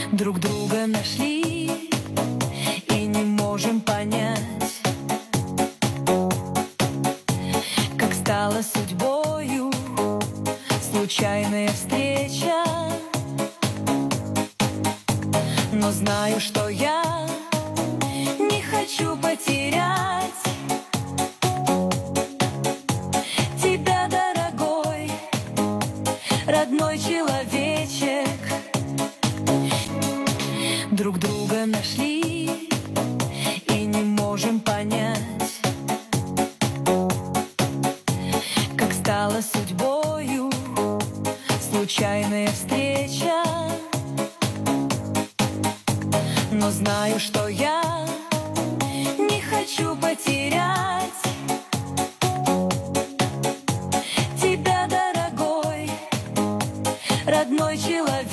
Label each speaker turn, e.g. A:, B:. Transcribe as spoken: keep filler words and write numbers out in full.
A: Друг друга нашли и не можем понять, как стала судьбою случайная встреча. Но знаю, что я не хочу потерять тебя, дорогой, родной человечек. Друг друга нашли и не можем понять, как стала судьбою случайная встреча. Но знаю, что я не хочу потерять тебя, дорогой, родной человек.